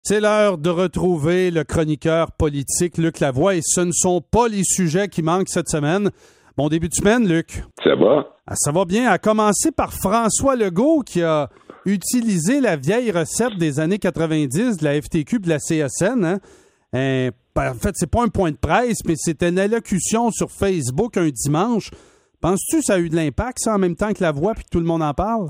C'est l'heure de retrouver le chroniqueur politique Luc Lavoie et ce ne sont pas les sujets qui manquent cette semaine. Bon début de semaine, Luc. Ça va? Ça va bien. À commencer par François Legault qui a utilisé la vieille recette des années 90 de la FTQ et de la CSN. En fait, c'est pas un point de presse, mais c'était une allocution sur Facebook un dimanche. Penses-tu que ça a eu de l'impact, ça, en même temps que Lavoie puis que tout le monde en parle?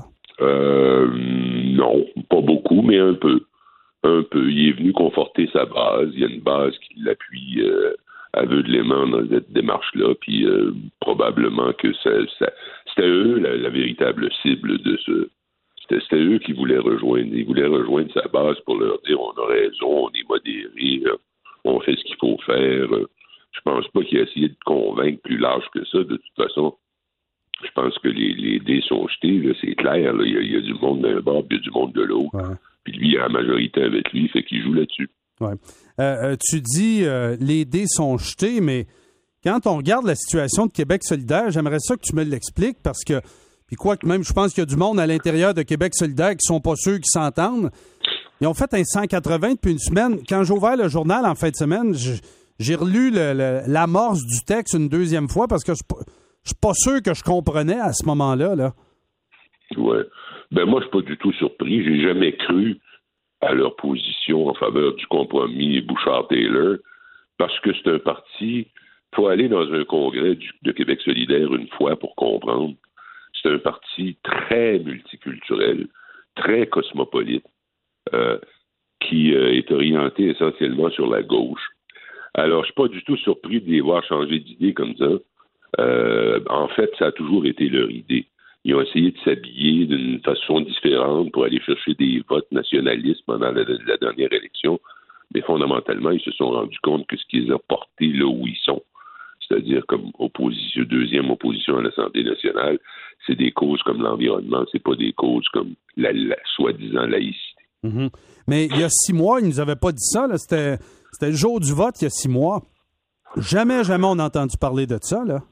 Non, pas beaucoup, mais un peu. Un peu. Il est venu conforter sa base. Il y a une base qui l'appuie aveuglément dans cette démarche-là. Puis probablement que c'était eux la véritable cible de ce. C'était eux qui voulaient rejoindre. Ils voulaient rejoindre sa base pour leur dire on a raison, on est modéré, on fait ce qu'il faut faire. Je pense pas qu'il a essayé de convaincre plus large que ça. De toute façon, je pense que les dés sont jetés. Là, c'est clair. Là. Il y a du monde d'un bord, puis il y a du monde de l'autre. Ouais. Puis lui, il a la majorité avec lui, fait qu'il joue là-dessus. Ouais. Tu dis les dés sont jetés, mais quand on regarde la situation de Québec solidaire, j'aimerais ça que tu me l'expliques parce que, puis quoi que même, je pense qu'il y a du monde à l'intérieur de Québec solidaire qui sont pas sûrs qu'ils s'entendent. Ils ont fait un 180 depuis une semaine. Quand j'ai ouvert le journal en fin de semaine, j'ai relu l'amorce du texte une deuxième fois parce que je suis pas sûr que je comprenais à ce moment-là. Là. Ouais. Ben moi, je suis pas du tout surpris. J'ai jamais cru à leur position en faveur du compromis Bouchard-Taylor parce que c'est un parti. Il faut aller dans un congrès de Québec solidaire une fois pour comprendre. C'est un parti très multiculturel, très cosmopolite, qui est orienté essentiellement sur la gauche. Alors, je suis pas du tout surpris de les voir changer d'idée comme ça. En fait, ça a toujours été leur idée. Ils ont essayé de s'habiller d'une façon différente pour aller chercher des votes nationalistes pendant la dernière élection. Mais fondamentalement, ils se sont rendus compte que ce qui les a portés là où ils sont, c'est-à-dire comme deuxième opposition à l'Assemblée nationale, c'est des causes comme l'environnement, c'est pas des causes comme la soi-disant laïcité. Mm-hmm. Mais il y a 6 mois, ils nous avaient pas dit ça. Là. C'était le jour du vote, il y a 6 mois. Jamais on a entendu parler de ça, là.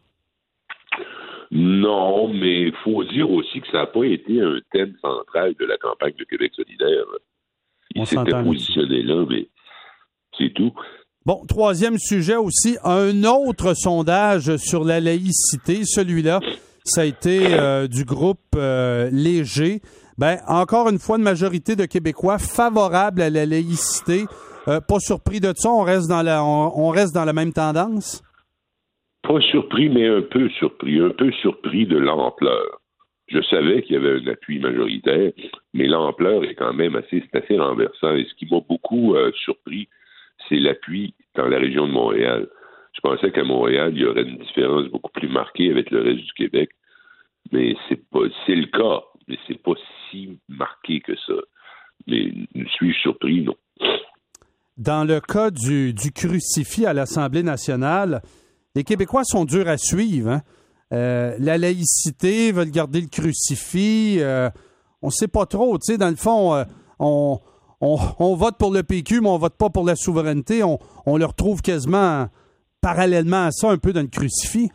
Non, mais il faut dire aussi que ça n'a pas été un thème central de la campagne de Québec solidaire. Il s'était positionné là, mais c'est tout. Bon, troisième sujet aussi, un autre sondage sur la laïcité. Celui-là, ça a été du groupe Léger. Ben, encore une fois, une majorité de Québécois favorables à la laïcité. Pas surpris de ça, on reste dans la même tendance? Pas surpris, mais un peu surpris de l'ampleur. Je savais qu'il y avait un appui majoritaire, mais l'ampleur est quand même assez renversant. Et ce qui m'a beaucoup surpris, c'est l'appui dans la région de Montréal. Je pensais qu'à Montréal, il y aurait une différence beaucoup plus marquée avec le reste du Québec, mais c'est le cas, mais c'est pas si marqué que ça. Mais suis-je surpris? Non. Dans le cas du crucifix à l'Assemblée nationale, les Québécois sont durs à suivre. Hein? La laïcité, veulent garder le crucifix. On ne sait pas trop. Tu sais, dans le fond, on vote pour le PQ, mais on ne vote pas pour la souveraineté. On le retrouve quasiment parallèlement à ça, un peu dans le crucifix.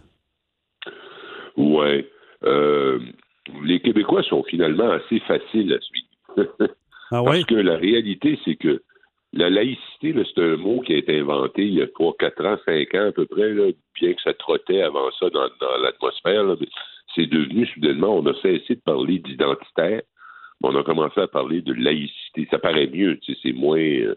Oui. Les Québécois sont finalement assez faciles à suivre. Ah oui? Parce que la réalité, c'est que la laïcité, là, c'est un mot qui a été inventé il y a 3, 4 ans, 5 ans à peu près, là, bien que ça trottait avant ça dans l'atmosphère. Là, mais c'est devenu soudainement, on a cessé de parler d'identitaire, mais on a commencé à parler de laïcité. Ça paraît mieux, tu sais, c'est moins...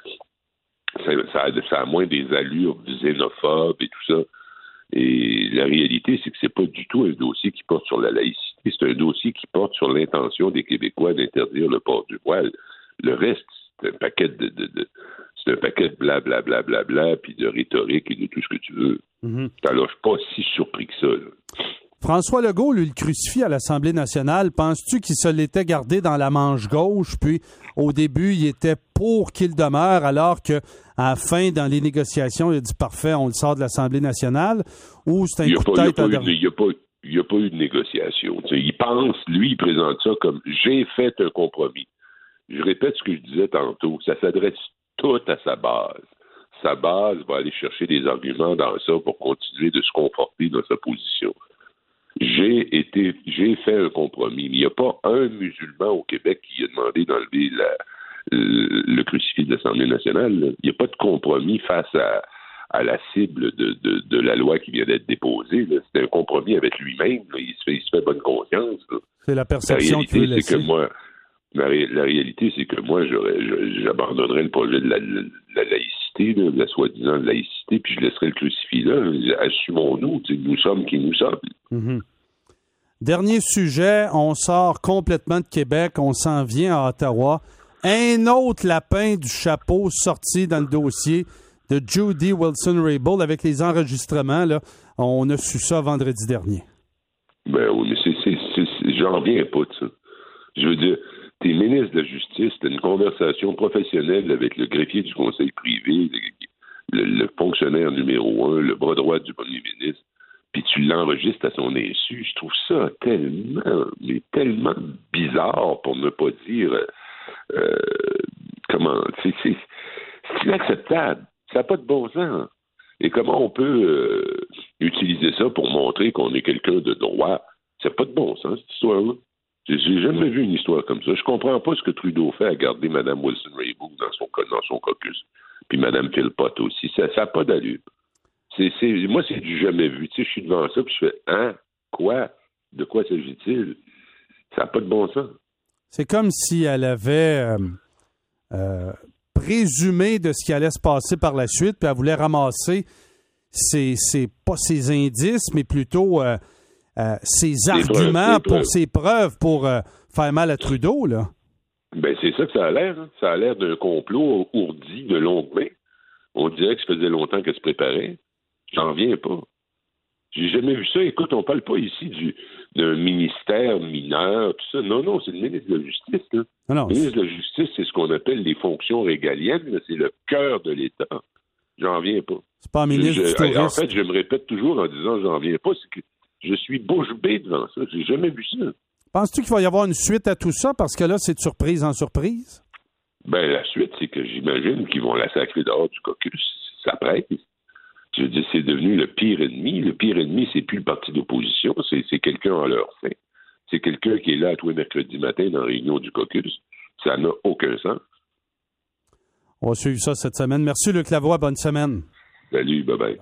ça a moins des allures xénophobes et tout ça. Et la réalité, c'est que c'est pas du tout un dossier qui porte sur la laïcité, c'est un dossier qui porte sur l'intention des Québécois d'interdire le port du voile. Le reste, c'est un paquet c'est un paquet de blablabla, puis de rhétorique et de tout ce que tu veux. Mm-hmm. Alors, je suis pas si surpris que ça. Là. François Legault, lui, le crucifix à l'Assemblée nationale, penses-tu qu'il se l'était gardé dans la manche gauche, puis au début, il était pour qu'il demeure, alors qu'à la fin, dans les négociations, il a dit « Parfait, on le sort de l'Assemblée nationale », ou c'est un coup de tête... Il n'y a pas eu de négociation. T'sais, il pense, lui, il présente ça comme « J'ai fait un compromis ». Je répète ce que je disais tantôt, ça s'adresse tout à sa base. Sa base va aller chercher des arguments dans ça pour continuer de se conforter dans sa position. J'ai fait un compromis. Mais il n'y a pas un musulman au Québec qui a demandé d'enlever le crucifix de l'Assemblée nationale. Là. Il n'y a pas de compromis face à la cible de la loi qui vient d'être déposée. Là. C'est un compromis avec lui-même. Là. Il se fait bonne conscience. Là. C'est la perception qu'il veut laisser. La réalité, c'est que moi, j'abandonnerais le projet de la laïcité, là, de la soi-disant laïcité, puis je laisserais le crucifix là. Assumons-nous, nous sommes qui nous sommes. Mm-hmm. Dernier sujet, on sort complètement de Québec, on s'en vient à Ottawa. Un autre lapin du chapeau sorti dans le dossier de Judy Wilson-Raybould avec les enregistrements. Là, on a su ça vendredi dernier. Ben oui, mais j'en reviens pas de ça. Je veux dire, t'es ministre de la Justice, t'as une conversation professionnelle avec le greffier du conseil privé, le fonctionnaire numéro 1, le bras droit du premier ministre, puis tu l'enregistres à son insu. Je trouve ça tellement bizarre, pour ne pas dire c'est inacceptable. Ça n'a pas de bon sens. Et comment on peut utiliser ça pour montrer qu'on est quelqu'un de droit? Ça n'a pas de bon sens, cette histoire-là. J'ai jamais vu une histoire comme ça. Je comprends pas ce que Trudeau fait à garder Mme Wilson-Raybould dans son caucus. Puis Mme Philpott aussi. Ça n'a pas d'allure. Moi, c'est du jamais vu. Tu sais, je suis devant ça, puis je fais « Hein? Quoi? De quoi s'agit-il? » Ça n'a pas de bon sens. C'est comme si elle avait présumé de ce qui allait se passer par la suite, puis elle voulait ramasser pas ses indices, mais plutôt ses arguments ses preuves pour faire mal à Trudeau, là. Ben, c'est ça que ça a l'air. Hein. Ça a l'air d'un complot ourdi de longue main. On dirait que ça faisait longtemps qu'elle se préparait. J'en reviens pas. J'ai jamais vu ça. Écoute, on parle pas ici d'un ministère mineur, tout ça. Non, c'est le ministre de la Justice. Là. Non, le ministre de la Justice, c'est ce qu'on appelle les fonctions régaliennes. Là. C'est le cœur de l'État. J'en reviens pas. C'est pas un ministre du tourisme. En fait, je me répète toujours en disant j'en reviens pas. C'est que je suis bouche bée devant ça. J'ai jamais vu ça. Penses-tu qu'il va y avoir une suite à tout ça? Parce que là, c'est de surprise en surprise. Ben, la suite, c'est que j'imagine qu'ils vont la sacrer dehors du caucus. Ça prête. Je veux dire, c'est devenu le pire ennemi. Le pire ennemi, c'est plus le parti d'opposition, c'est quelqu'un en leur sein. C'est quelqu'un qui est là tous les mercredis matin dans la réunion du caucus. Ça n'a aucun sens. On va suivre ça cette semaine. Merci, Luc Lavoie. Bonne semaine. Salut, bye-bye.